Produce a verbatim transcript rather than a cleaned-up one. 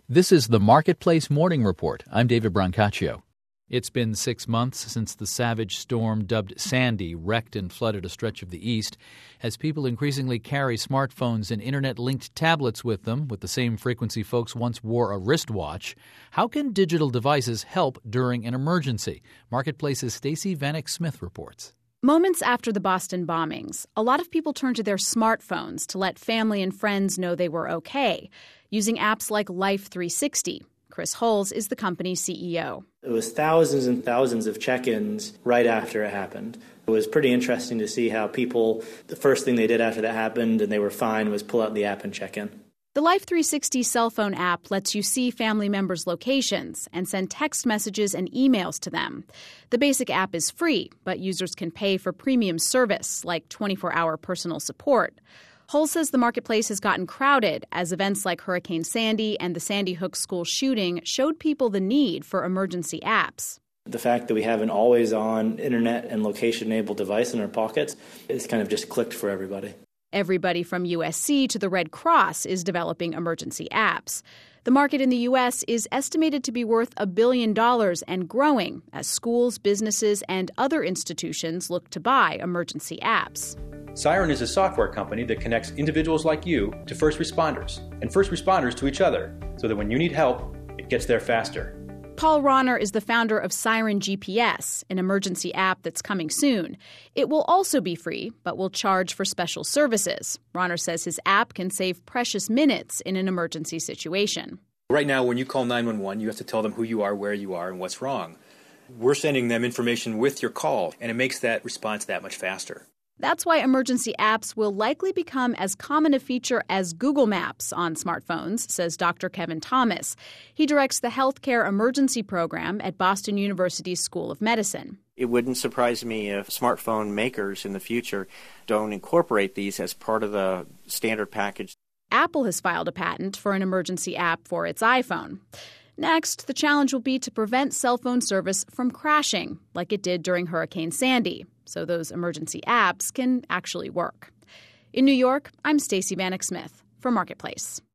This is the Marketplace Morning Report. I'm David Brancaccio. It's been six months since the savage storm dubbed Sandy wrecked and flooded a stretch of the east. As people increasingly carry smartphones and internet-linked tablets with them, with the same frequency folks once wore a wristwatch, how can digital devices help during an emergency? Marketplace's Stacey Vanek Smith reports. Moments after the Boston bombings, a lot of people turned to their smartphones to let family and friends know they were okay, using apps like Life three sixty. Chris Hulls is the company's C E O. It was thousands and thousands of check-ins right after it happened. It was pretty interesting to see how people, the first thing they did after that happened and they were fine was pull out the app and check in. The Life three sixty cell phone app lets you see family members' locations and send text messages and emails to them. The basic app is free, but users can pay for premium service like twenty-four hour personal support. Hull says the marketplace has gotten crowded as events like Hurricane Sandy and the Sandy Hook school shooting showed people the need for emergency apps. The fact that we have an always-on internet and location-enabled device in our pockets is kind of just clicked for everybody. Everybody from U S C to the Red Cross is developing emergency apps. The market in the U S is estimated to be worth a billion dollars and growing as schools, businesses, and other institutions look to buy emergency apps. Siren is a software company that connects individuals like you to first responders and first responders to each other so that when you need help, it gets there faster. Paul Rauner is the founder of Siren G P S, an emergency app that's coming soon. It will also be free, but will charge for special services. Rauner says his app can save precious minutes in an emergency situation. Right now, when you call nine one one, you have to tell them who you are, where you are, and what's wrong. We're sending them information with your call, and it makes that response that much faster. That's why emergency apps will likely become as common a feature as Google Maps on smartphones, says Doctor Kevin Thomas. He directs the Healthcare Emergency Program at Boston University's School of Medicine. It wouldn't surprise me if smartphone makers in the future don't incorporate these as part of the standard package. Apple has filed a patent for an emergency app for its iPhone. Next, the challenge will be to prevent cell phone service from crashing, like it did during Hurricane Sandy, so those emergency apps can actually work. In New York, I'm Stacey Vanek Smith for Marketplace.